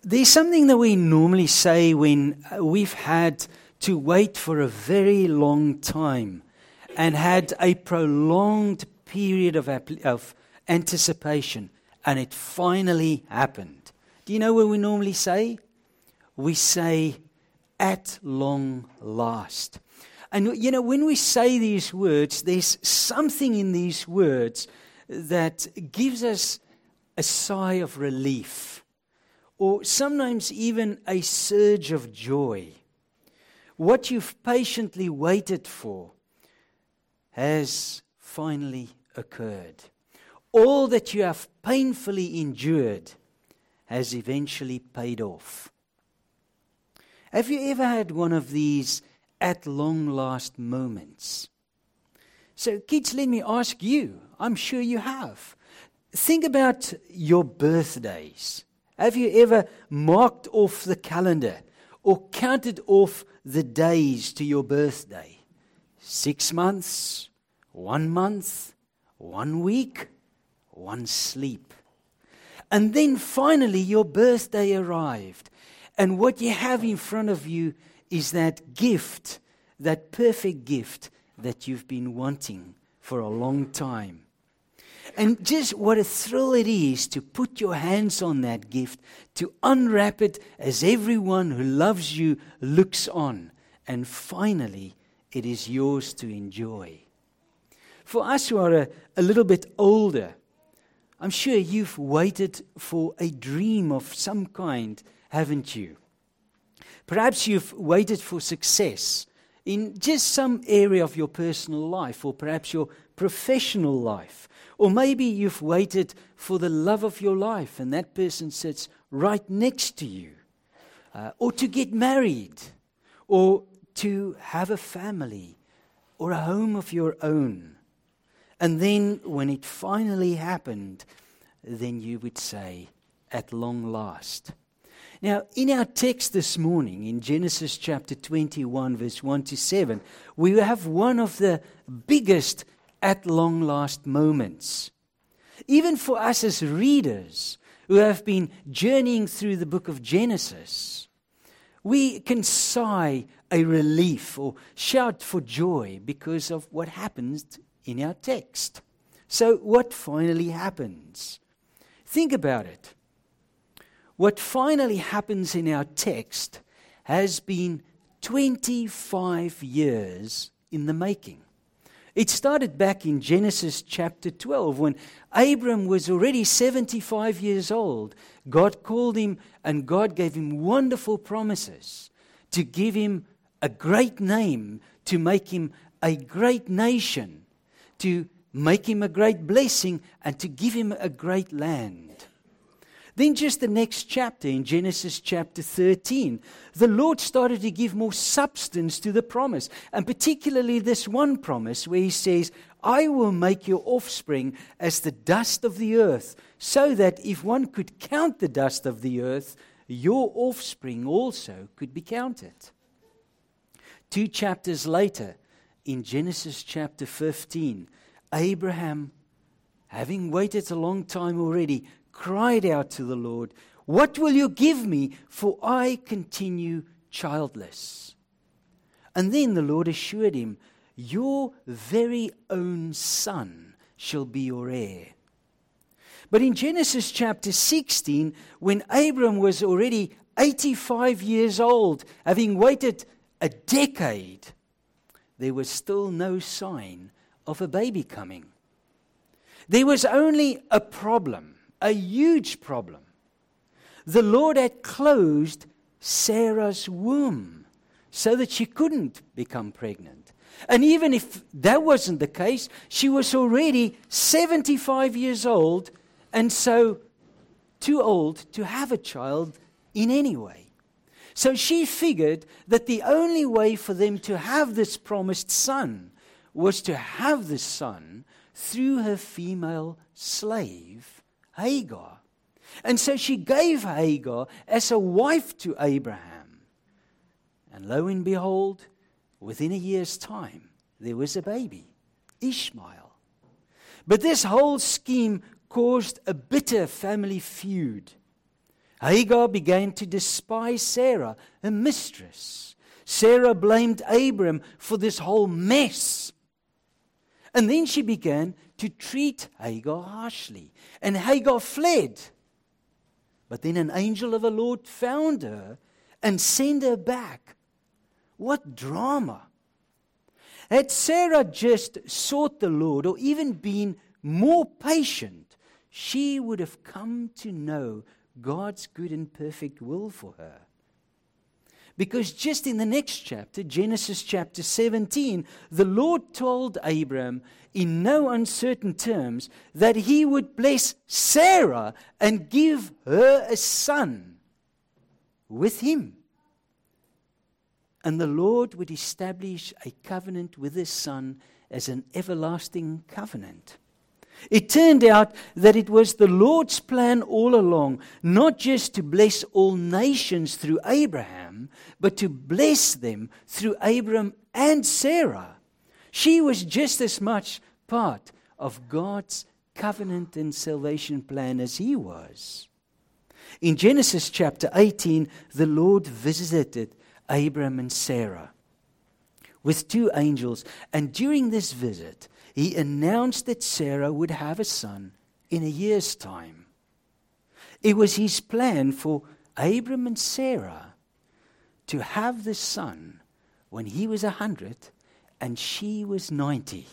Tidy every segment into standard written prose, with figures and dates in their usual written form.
There's something that we normally say when we've had to wait for a very long time and had a prolonged period of anticipation, and it finally happened. Do you know what we normally say? We say, at long last. And you know, when we say these words, there's something in these words that gives us a sigh of relief, or sometimes even a surge of joy. What you've patiently waited for has finally occurred. All that you have painfully endured has eventually paid off. Have you ever had one of these at long last moments? So kids, let me ask you, I'm sure you have. Think about your birthdays. Have you ever marked off the calendar or counted off the days to your birthday? 6 months, 1 month, 1 week, 1 sleep. And then finally your birthday arrived. And what you have in front of you is that gift, that perfect gift that you've been wanting for a long time. And just what a thrill it is to put your hands on that gift, to unwrap it as everyone who loves you looks on. And finally, it is yours to enjoy. For us who are a little bit older, I'm sure you've waited for a dream of some kind, haven't you? Perhaps you've waited for success in just some area of your personal life, or perhaps your professional life. Or maybe you've waited for the love of your life and that person sits right next to you. Or to get married, or to have a family, or a home of your own. And then when it finally happened, then you would say, at long last. Now, in our text this morning, in Genesis chapter 21, verse 1 to 7, we have one of the biggest at long last moments. Even for us as readers who have been journeying through the book of Genesis, we can sigh a relief or shout for joy because of what happens in our text. So what finally happens? Think about it. What finally happens in our text has been 25 years in the making. It started back in Genesis chapter 12 when Abram was already 75 years old. God called him and God gave him wonderful promises to give him a great name, to make him a great nation, to make him a great blessing, and to give him a great land. Then just the next chapter, in Genesis chapter 13, the Lord started to give more substance to the promise. And particularly this one promise where he says, I will make your offspring as the dust of the earth, so that if one could count the dust of the earth, your offspring also could be counted. 2 chapters later, in Genesis chapter 15, Abraham, having waited a long time already, cried out to the Lord, what will you give me, for I continue childless? And then the Lord assured him, your very own son shall be your heir. But in Genesis chapter 16, when Abram was already 85 years old, having waited a decade, there was still no sign of a baby coming. There was only a problem. A huge problem. The Lord had closed Sarah's womb so that she couldn't become pregnant. And even if that wasn't the case, she was already 75 years old and so too old to have a child in any way. So she figured that the only way for them to have this promised son was to have this son through her female slave, Hagar. And so she gave Hagar as a wife to Abraham. And lo and behold, within a year's time, there was a baby, Ishmael. But this whole scheme caused a bitter family feud. Hagar began to despise Sarah, her mistress. Sarah blamed Abram for this whole mess. And then she began to treat Hagar harshly. And Hagar fled. But then an angel of the Lord found her and sent her back. What drama! Had Sarah just sought the Lord or even been more patient, she would have come to know God's good and perfect will for her. Because just in the next chapter, Genesis chapter 17, the Lord told Abram in no uncertain terms that he would bless Sarah and give her a son with him. And the Lord would establish a covenant with his son as an everlasting covenant. It turned out that it was the Lord's plan all along, not just to bless all nations through Abraham, but to bless them through Abram and Sarah. She was just as much part of God's covenant and salvation plan as he was. In Genesis chapter 18, the Lord visited Abram and Sarah with 2 angels, and during this visit, he announced that Sarah would have a son in a year's time. It was his plan for Abram and Sarah to have this son when he was 100 and she was 90.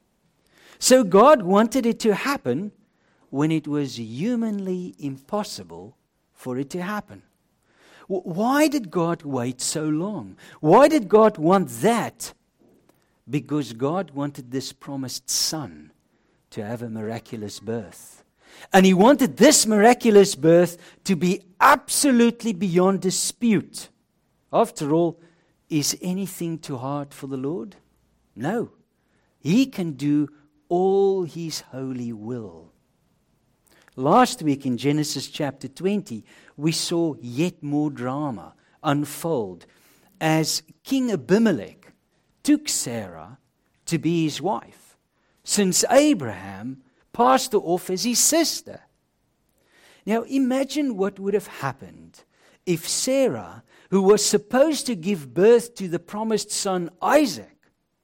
So God wanted it to happen when it was humanly impossible for it to happen. Why did God wait so long? Why did God want that? Because God wanted this promised son to have a miraculous birth. And he wanted this miraculous birth to be absolutely beyond dispute. After all, is anything too hard for the Lord? No. He can do all his holy will. Last week in Genesis chapter 20, we saw yet more drama unfold as King Abimelech took Sarah to be his wife, since Abraham passed her off as his sister. Now imagine what would have happened if Sarah, who was supposed to give birth to the promised son Isaac,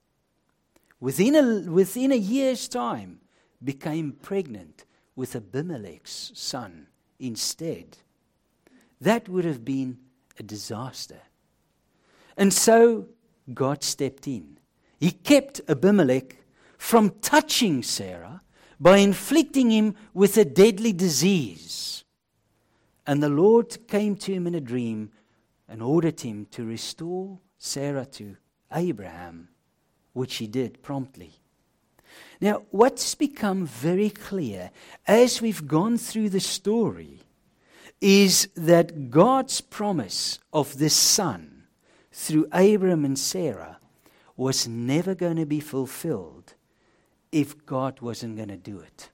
within a year's time became pregnant with Abimelech's son instead. That would have been a disaster. And so God stepped in. He kept Abimelech from touching Sarah by inflicting him with a deadly disease. And the Lord came to him in a dream and ordered him to restore Sarah to Abraham, which he did promptly. Now, what's become very clear as we've gone through the story is that God's promise of this son through Abram and Sarah was never going to be fulfilled if God wasn't going to do it.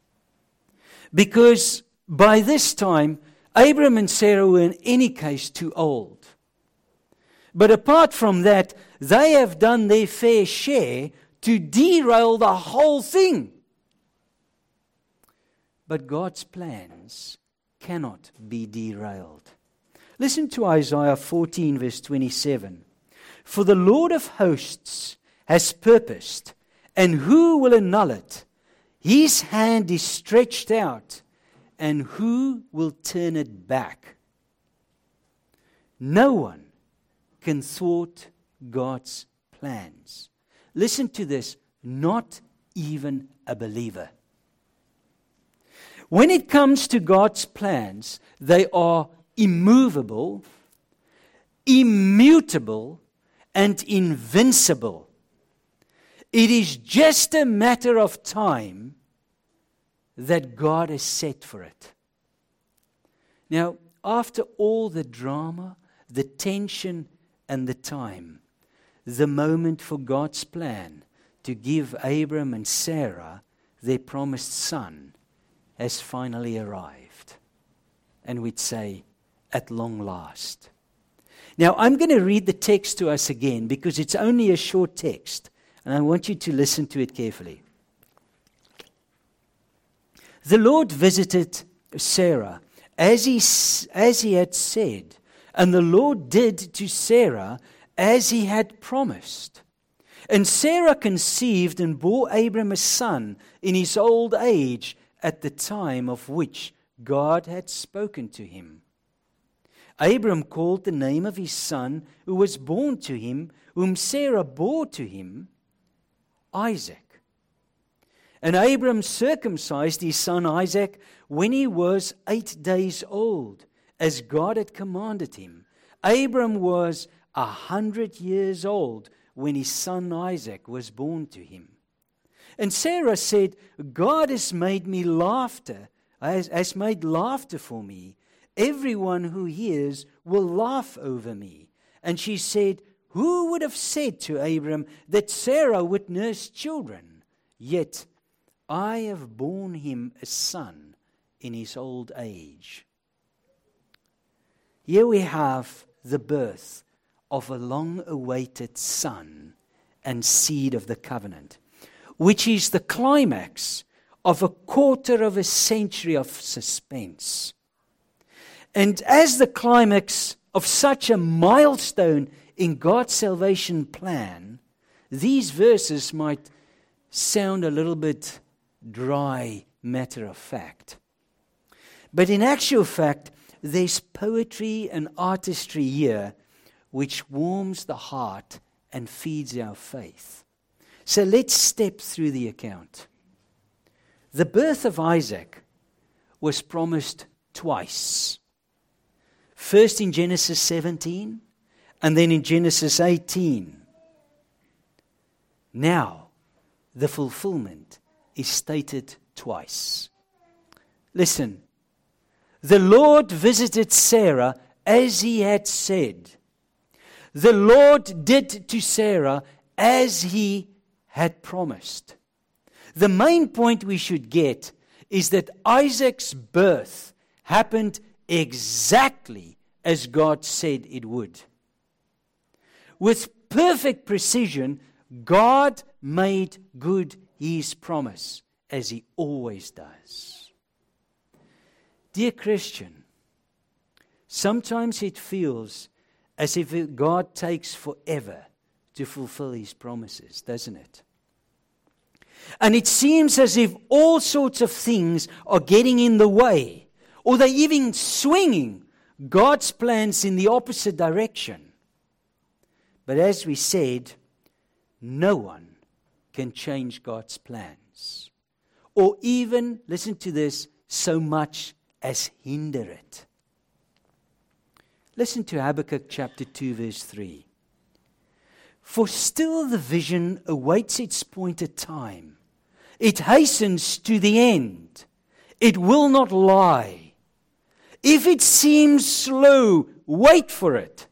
Because by this time, Abram and Sarah were in any case too old. But apart from that, they have done their fair share to derail the whole thing. But God's plans cannot be derailed. Listen to Isaiah 14 verse 27. For the Lord of hosts has purposed, and who will annul it? His hand is stretched out, and who will turn it back? No one can thwart God's plans. Listen to this, not even a believer. When it comes to God's plans, they are immovable, immutable, and invincible. It is just a matter of time that God has set for it. Now, after all the drama, the tension, and the time, the moment for God's plan to give Abram and Sarah their promised son has finally arrived. And we'd say, at long last. Now, I'm going to read the text to us again because it's only a short text, and I want you to listen to it carefully. The Lord visited Sarah as he had said, and the Lord did to Sarah as he had promised. And Sarah conceived and bore Abram a son in his old age at the time of which God had spoken to him. Abram called the name of his son who was born to him, whom Sarah bore to him, Isaac. And Abram circumcised his son Isaac when he was 8 days old, as God had commanded him. Abram was 100 years old when his son Isaac was born to him. And Sarah said, God has made me laughter, has made laughter for me. Everyone who hears will laugh over me. And she said, who would have said to Abram that Sarah would nurse children? Yet I have borne him a son in his old age. Here we have the birth of a long-awaited son and seed of the covenant, which is the climax of a quarter of a century of suspense. And as the climax of such a milestone in God's salvation plan, these verses might sound a little bit dry, matter of fact. But in actual fact, there's poetry and artistry here which warms the heart and feeds our faith. So let's step through the account. The birth of Isaac was promised twice. First in Genesis 17, and then in Genesis 18. Now, the fulfillment is stated twice. Listen, the Lord visited Sarah as he had said. The Lord did to Sarah as he had promised. The main point we should get is that Isaac's birth happened exactly as God said it would. With perfect precision, God made good his promise, as he always does. Dear Christian, sometimes it feels as if God takes forever to fulfill his promises, doesn't it? And it seems as if all sorts of things are getting in the way, or they're even swinging God's plans in the opposite direction. But as we said, no one can change God's plans, or even, listen to this, so much as hinder it. Listen to Habakkuk chapter 2 verse 3. For still the vision awaits its appointed time. It hastens to the end. It will not lie. If it seems slow, wait for it.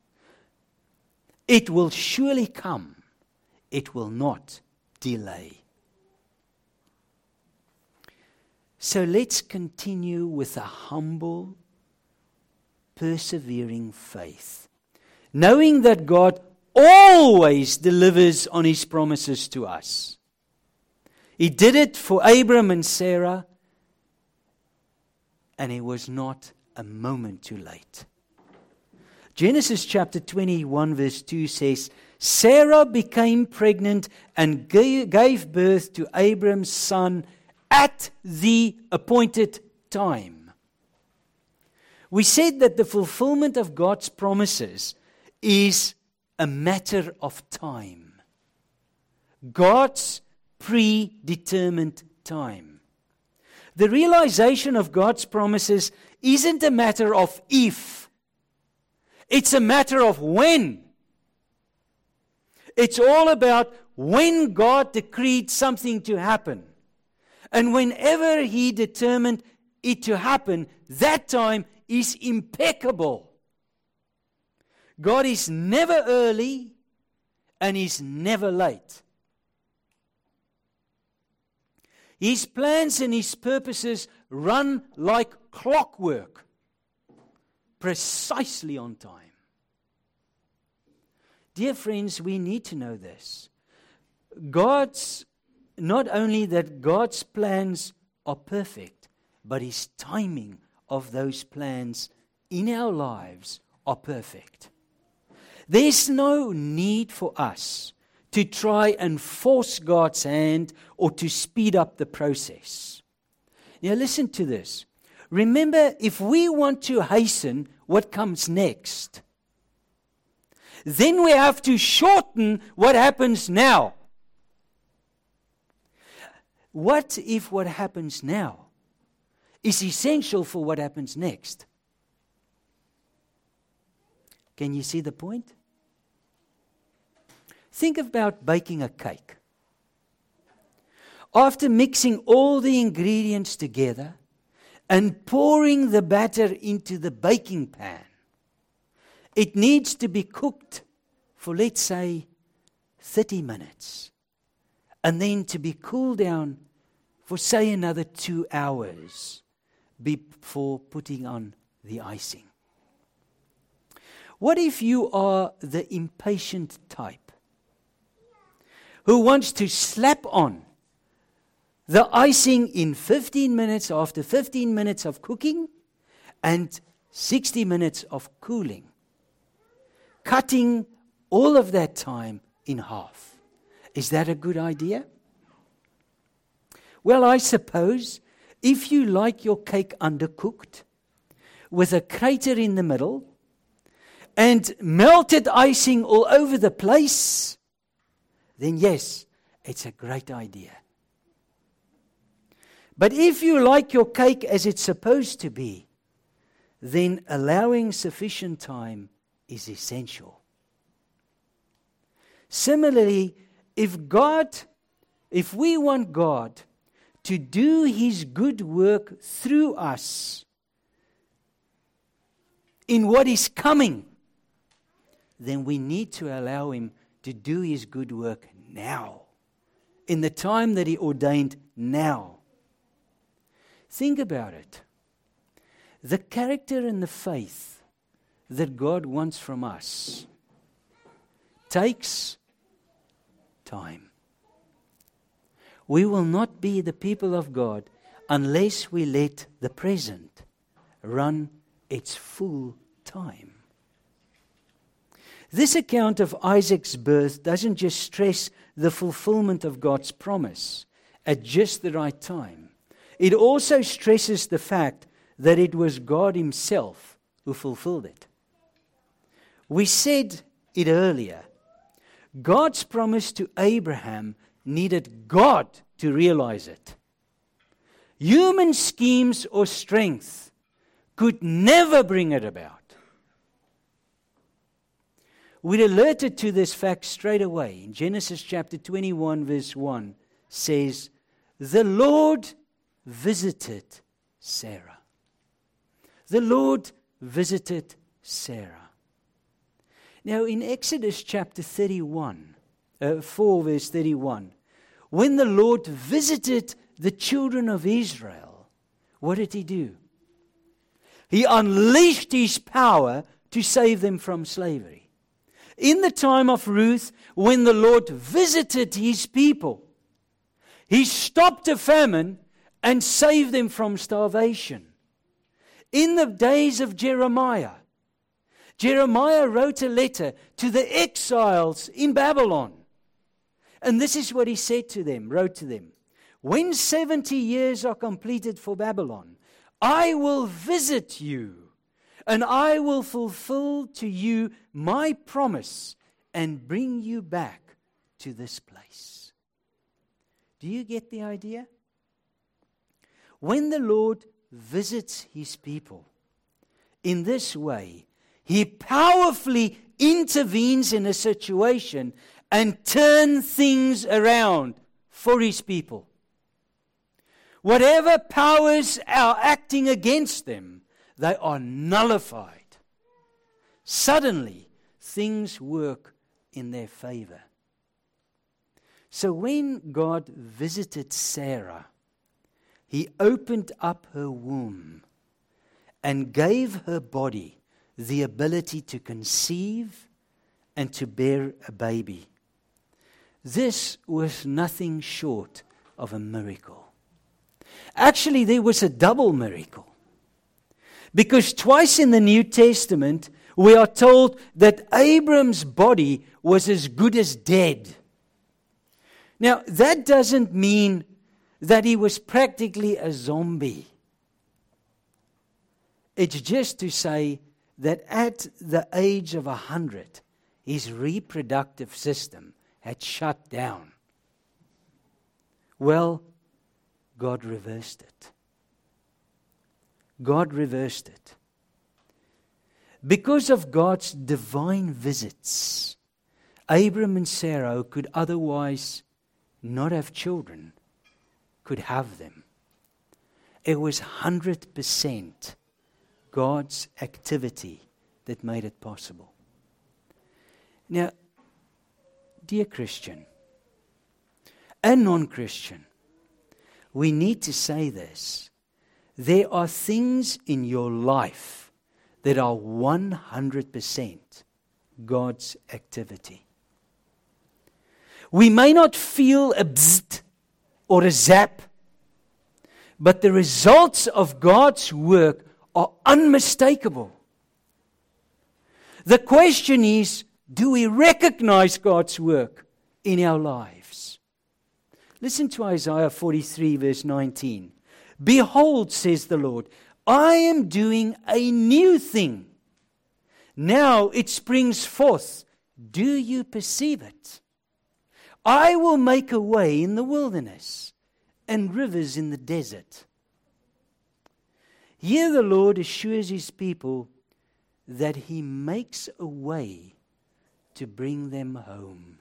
It will surely come. It will not delay. So let's continue with a humble, persevering faith, knowing that God always delivers on his promises to us. He did it for Abram and Sarah, and it was not a moment too late. Genesis chapter 21 verse 2 says, Sarah became pregnant and gave birth to Abram's son at the appointed time. We said that the fulfillment of God's promises is a matter of time. God's predetermined time. The realization of God's promises isn't a matter of if. It's a matter of when. It's all about when God decreed something to happen. And whenever he determined it to happen, that time is impeccable. God is never early and he's never late. His plans and his purposes run like clockwork, precisely on time. Dear friends, we need to know this. Not only that God's plans are perfect, but his timing of those plans in our lives are perfect. There's no need for us to try and force God's hand or to speed up the process. Now listen to this. Remember, if we want to hasten what comes next, then we have to shorten what happens now. What if what happens now is essential for what happens next? Can you see the point? Think about baking a cake. After mixing all the ingredients together and pouring the batter into the baking pan, it needs to be cooked for, let's say, 30 minutes. And then to be cooled down for, say, another 2 hours before putting on the icing. What if you are the impatient type who wants to slap on the icing in 15 minutes after 15 minutes of cooking and 60 minutes of cooling, cutting all of that time in half? Is that a good idea? Well, I suppose if you like your cake undercooked, with a crater in the middle, and melted icing all over the place, then yes, it's a great idea. But if you like your cake as it's supposed to be, then allowing sufficient time is essential. Similarly, if we want God to do His good work through us in what is coming, then we need to allow Him to do His good work now, in the time that He ordained now. Think about it. The character and the faith that God wants from us takes time. We will not be the people of God unless we let the present run its full time. This account of Isaac's birth doesn't just stress the fulfillment of God's promise at just the right time. It also stresses the fact that it was God Himself who fulfilled it. We said it earlier. God's promise to Abraham needed God to realize it. Human schemes or strength could never bring it about. We're alerted to this fact straight away. In Genesis chapter 21, verse 1 says, the Lord visited Sarah. The Lord visited Sarah. Now in Exodus chapter 4 verse 31, when the Lord visited the children of Israel, what did He do? He unleashed His power to save them from slavery. In the time of Ruth, when the Lord visited His people, He stopped a famine and saved them from starvation. In the days of Jeremiah, Jeremiah wrote a letter to the exiles in Babylon. And this is what he said to them, wrote to them. When 70 years are completed for Babylon, I will visit you, and I will fulfill to you my promise and bring you back to this place. Do you get the idea? When the Lord visits His people in this way, He powerfully intervenes in a situation and turns things around for His people. Whatever powers are acting against them, they are nullified. Suddenly, things work in their favor. So when God visited Sarah, He opened up her womb and gave her body the ability to conceive and to bear a baby. This was nothing short of a miracle. Actually, there was a double miracle. Because twice in the New Testament, we are told that Abram's body was as good as dead. Now, that doesn't mean that he was practically a zombie. It's just to say that at the age of 100, his reproductive system had shut down. Well, God reversed it. God reversed it. Because of God's divine visits, Abram and Sarah, who could otherwise not have children, could have them. It was 100% God's activity that made it possible. Now, dear Christian and non-Christian, we need to say this. There are things in your life that are 100% God's activity. We may not feel a bzzzt or a zap, but the results of God's work are unmistakable. The question is, do we recognize God's work in our lives? Listen to Isaiah 43 verse 19. Behold, says the Lord, I am doing a new thing. Now it springs forth. Do you perceive it? I will make a way in the wilderness and rivers in the desert. Here the Lord assures His people that He makes a way to bring them home.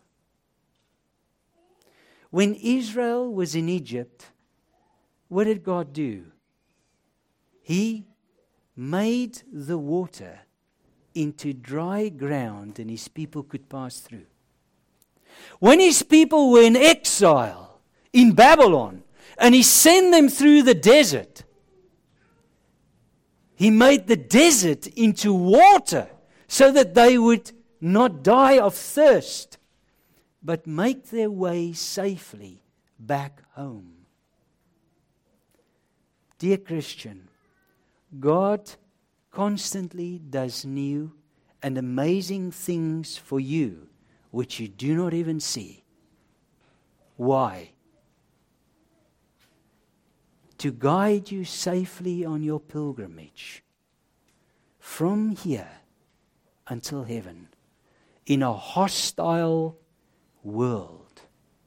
When Israel was in Egypt, what did God do? He made the water into dry ground and His people could pass through. When His people were in exile in Babylon and He sent them through the desert, He made the desert into water so that they would not die of thirst, but make their way safely back home. Dear Christian, God constantly does new and amazing things for you which you do not even see. Why? To guide you safely on your pilgrimage from here until heaven in a hostile world.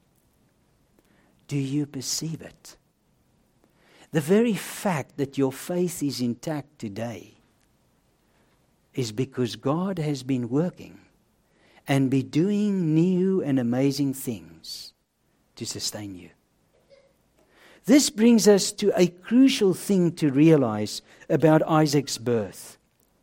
Do you perceive it? The very fact that your faith is intact today is because God has been working and be doing new and amazing things to sustain you. This brings us to a crucial thing to realize about Isaac's birth.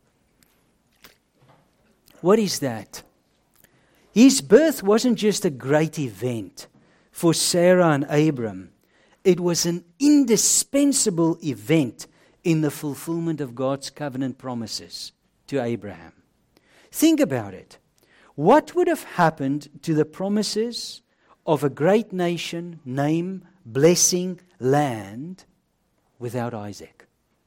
What is that? His birth wasn't just a great event for Sarah and Abram. It was an indispensable event in the fulfillment of God's covenant promises to Abraham. Think about it. What would have happened to the promises of a great nation, name, blessing, land, without Isaac?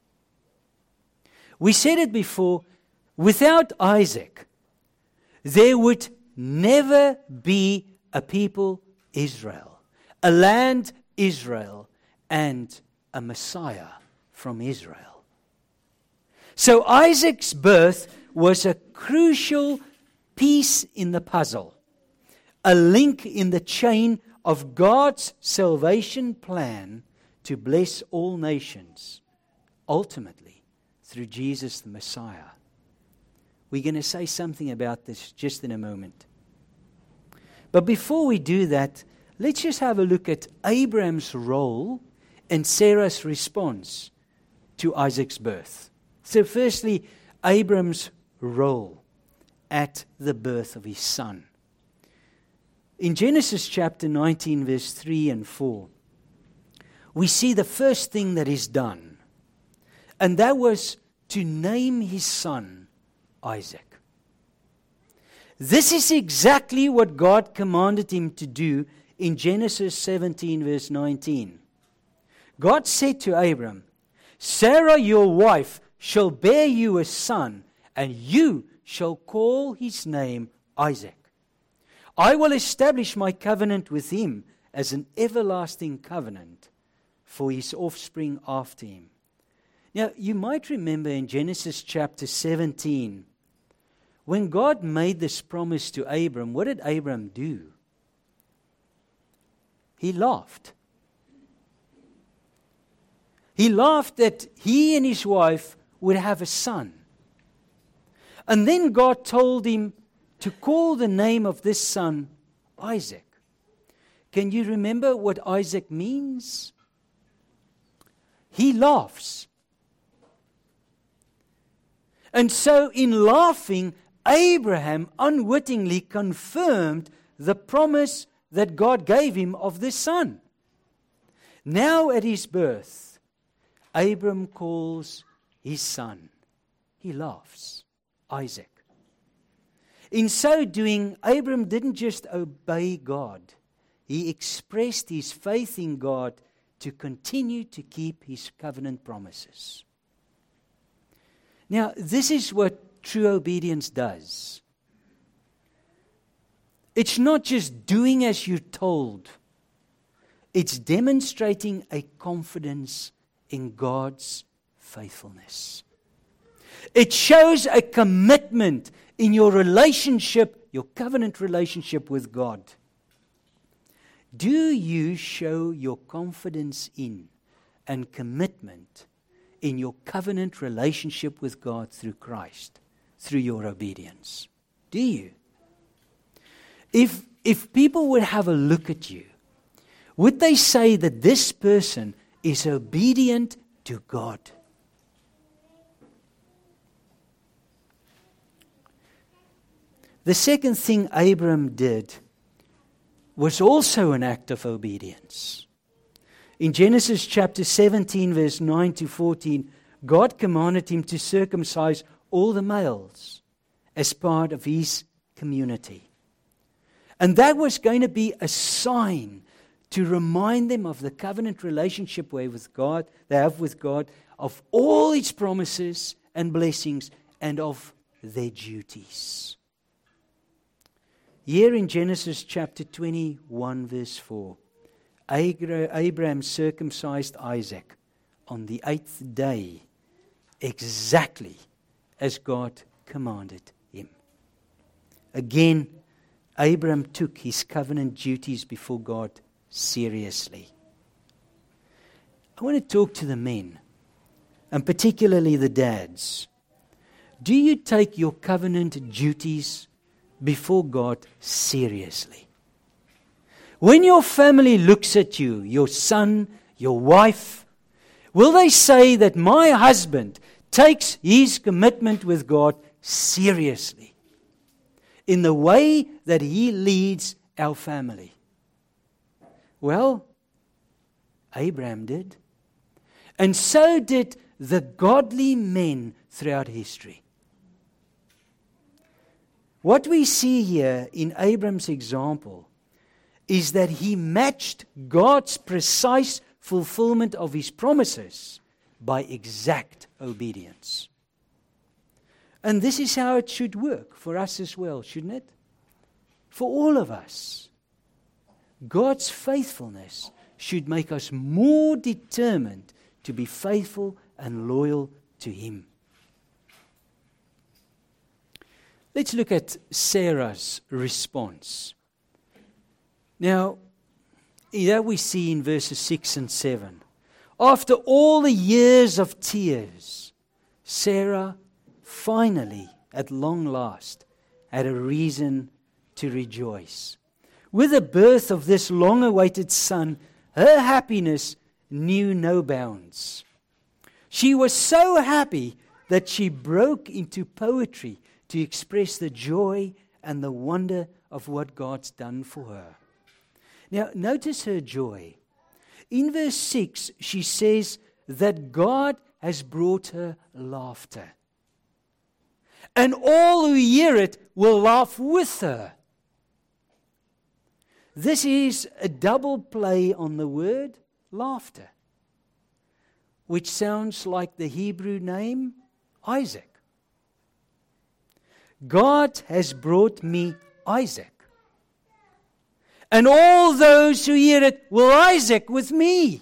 We said it before, without Isaac, there would never be a people Israel, a land Israel, and a Messiah from Israel. So Isaac's birth was a crucial piece in the puzzle, a link in the chain of God's salvation plan to bless all nations, ultimately through Jesus the Messiah. We're going to say something about this just in a moment. But before we do that, let's just have a look at Abraham's role and Sarah's response to Isaac's birth. So firstly, Abraham's role at the birth of his son. In Genesis chapter 19, verse 3 and 4, we see the first thing that is done, and that was to name his son Isaac. This is exactly what God commanded him to do in Genesis 17, verse 19. God said to Abram, Sarah, your wife, shall bear you a son, and you shall call his name Isaac. I will establish my covenant with him as an everlasting covenant for his offspring after him. Now, you might remember in Genesis chapter 17, when God made this promise to Abram, what did Abram do? He laughed. He laughed that he and his wife would have a son. And then God told him to call the name of this son Isaac. Can you remember what Isaac means? He laughs. And so in laughing, Abraham unwittingly confirmed the promise that God gave him of this son. Now at his birth, Abram calls his son. He laughs, Isaac. In so doing, Abram didn't just obey God. He expressed his faith in God to continue to keep his covenant promises. Now, this is what true obedience does. It's not just doing as you're told. It's demonstrating a confidence in God's faithfulness. It shows a commitment in your relationship, your covenant relationship with God. Do you show your confidence in and commitment in your covenant relationship with God through Christ, through your obedience? Do you? If people would have a look at you, would they say that this person is obedient to God? The second thing Abram did was also an act of obedience. In Genesis chapter 17, verse 9 to 14, God commanded him to circumcise all the males as part of his community. And that was going to be a sign to remind them of the covenant relationship they have with God, of all His promises and blessings, and of their duties. Here in Genesis chapter 21, verse 4, Abraham circumcised Isaac on the 8th day, exactly as God commanded him. Again, Abraham took his covenant duties before God seriously. I want to talk to the men, and particularly the dads. Do you take your covenant duties before God seriously? When your family looks at you, your son, your wife, will they say that my husband takes his commitment with God seriously in the way that he leads our family? Well, Abraham did. And so did the godly men throughout history. What we see here in Abraham's example is that he matched God's precise fulfillment of His promises by exact obedience. And this is how it should work for us as well, shouldn't it? For all of us. God's faithfulness should make us more determined to be faithful and loyal to Him. Let's look at Sarah's response. Now, here we see in verses 6 and 7. After all the years of tears, Sarah finally, at long last, had a reason to rejoice. With the birth of this long-awaited son, her happiness knew no bounds. She was so happy that she broke into poetry to express the joy and the wonder of what God's done for her. Now, notice her joy. In verse 6, she says that God has brought her laughter. And all who hear it will laugh with her. This is a double play on the word laughter, which sounds like the Hebrew name Isaac. God has brought me Isaac. And all those who hear it will Isaac with me.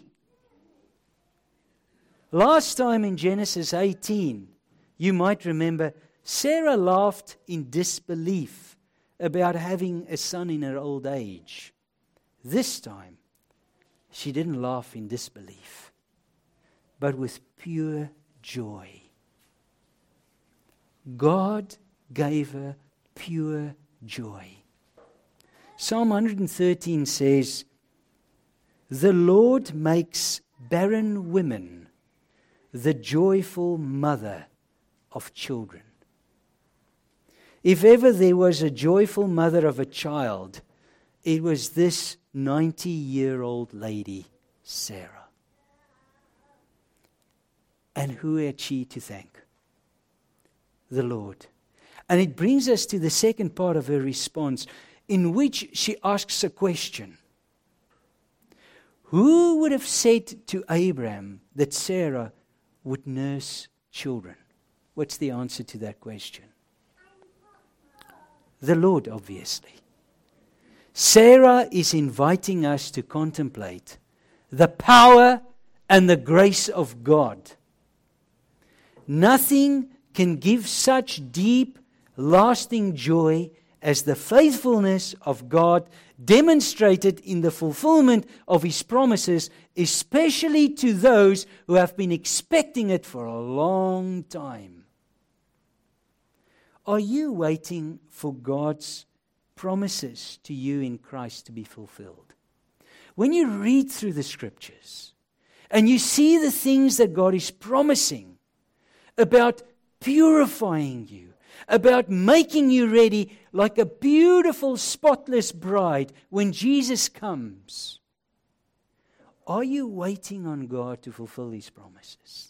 Last time in Genesis 18, you might remember, Sarah laughed in disbelief about having a son in her old age. This time, she didn't laugh in disbelief, but with pure joy. God gave her pure joy. Psalm 113 says, "The Lord makes barren women the joyful mother of children." If ever there was a joyful mother of a child, it was this 90-year-old lady, Sarah. And who had she to thank? The Lord. And it brings us to the second part of her response, in which she asks a question. Who would have said to Abraham that Sarah would nurse children? What's the answer to that question? The Lord, obviously. Sarah is inviting us to contemplate the power and the grace of God. Nothing can give such deep, lasting joy as the faithfulness of God demonstrated in the fulfillment of His promises, especially to those who have been expecting it for a long time. Are you waiting for God's promises to you in Christ to be fulfilled? When you read through the Scriptures and you see the things that God is promising about purifying you, about making you ready like a beautiful, spotless bride when Jesus comes, are you waiting on God to fulfill His promises?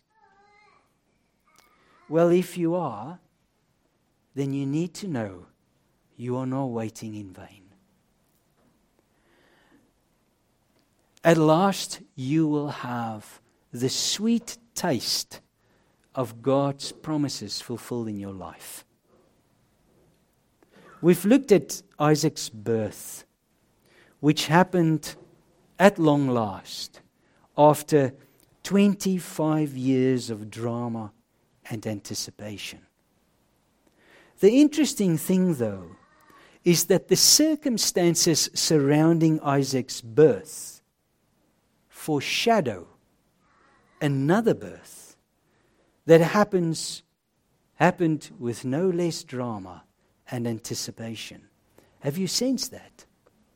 Well, if you are, then you need to know you are not waiting in vain. At last, you will have the sweet taste of God's promises fulfilled in your life. We've looked at Isaac's birth, which happened at long last after 25 years of drama and anticipation. The interesting thing, though, is that the circumstances surrounding Isaac's birth foreshadow another birth that happened with no less drama and anticipation. Have you sensed that?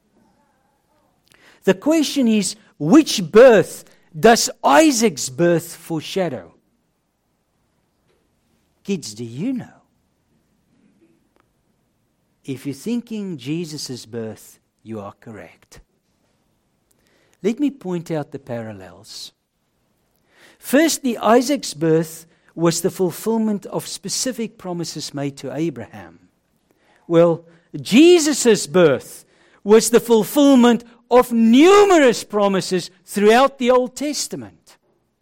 The question is, which birth does Isaac's birth foreshadow? Kids, do you know? If you're thinking Jesus' birth, you are correct. Let me point out the parallels. Firstly, Isaac's birth was the fulfillment of specific promises made to Abraham. Well, Jesus' birth was the fulfillment of numerous promises throughout the Old Testament.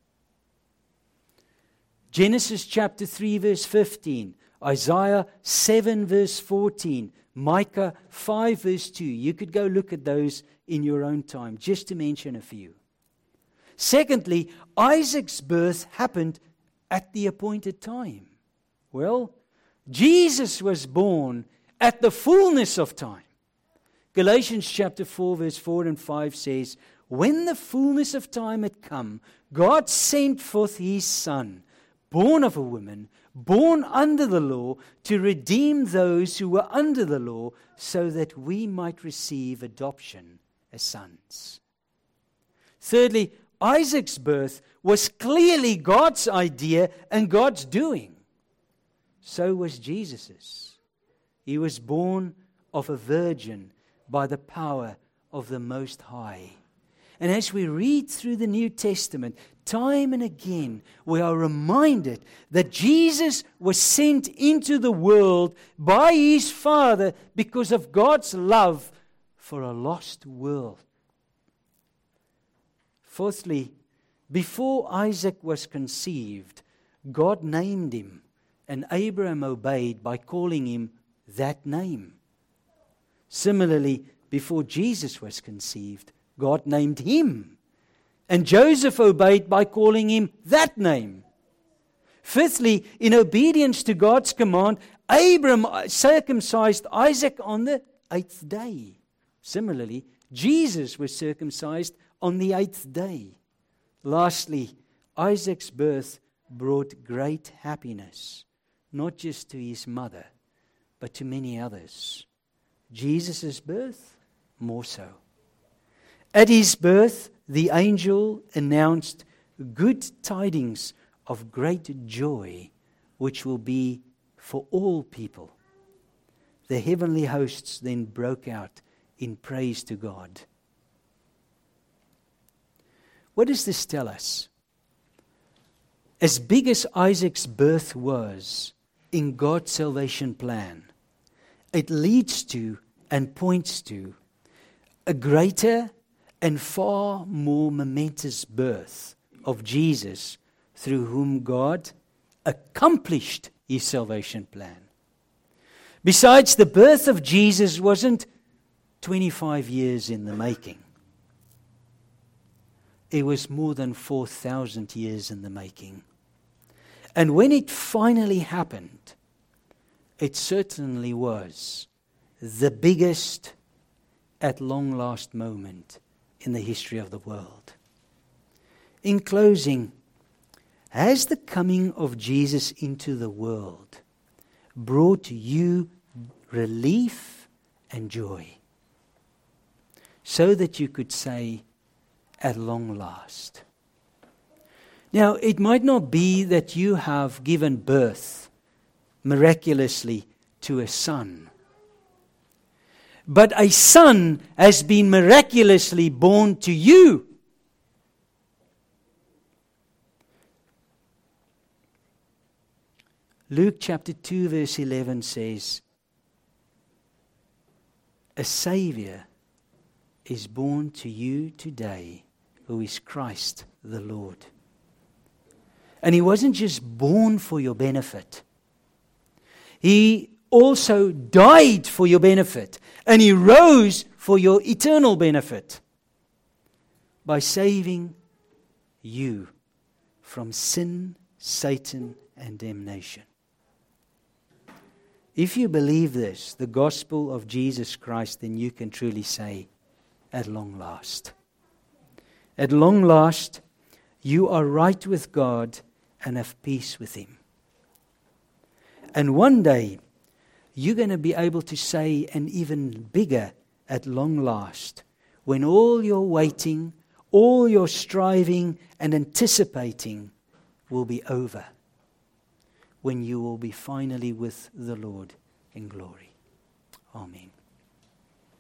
Genesis chapter 3 verse 15, Isaiah 7 verse 14, Micah 5 verse 2. You could go look at those in your own time, just to mention a few. Secondly, Isaac's birth happened at the appointed time. Well, Jesus was born at the fullness of time. Galatians chapter 4 verse 4 and 5 says, "When the fullness of time had come, God sent forth His Son, born of a woman, born under the law, to redeem those who were under the law, so that we might receive adoption as sons." Thirdly, Isaac's birth was clearly God's idea and God's doing. So was Jesus's. He was born of a virgin by the power of the Most High. And as we read through the New Testament, time and again, we are reminded that Jesus was sent into the world by His Father because of God's love for a lost world. Fourthly, before Isaac was conceived, God named him and Abraham obeyed by calling him that name. Similarly, before Jesus was conceived, God named him, and Joseph obeyed by calling him that name. Fifthly, in obedience to God's command, Abraham circumcised Isaac on the 8th day. Similarly, Jesus was circumcised on the 8th day. Lastly, Isaac's birth brought great happiness, not just to his mother, but to many others. Jesus' birth, more so. At his birth, the angel announced good tidings of great joy, which will be for all people. The heavenly hosts then broke out in praise to God. What does this tell us? As big as Isaac's birth was in God's salvation plan, it leads to and points to a greater and far more momentous birth of Jesus, through whom God accomplished his salvation plan. Besides, the birth of Jesus wasn't 25 years in the making. It was more than 4,000 years in the making. And when it finally happened, it certainly was the biggest at long last moment in the history of the world. In closing, has the coming of Jesus into the world brought you relief and joy, so that you could say, at long last? Now, it might not be that you have given birth miraculously to a son, but a son has been miraculously born to you. Luke chapter 2 verse 11 says, a Savior is born to you today, who is Christ the Lord. And He wasn't just born for your benefit. He also died for your benefit. And He rose for your eternal benefit by saving you from sin, Satan, and damnation. If you believe this, the gospel of Jesus Christ, then you can truly say, at long last. At long last, you are right with God and have peace with Him. And one day, you're going to be able to say an even bigger at long last, when all your waiting, all your striving and anticipating will be over, when you will be finally with the Lord in glory. Amen.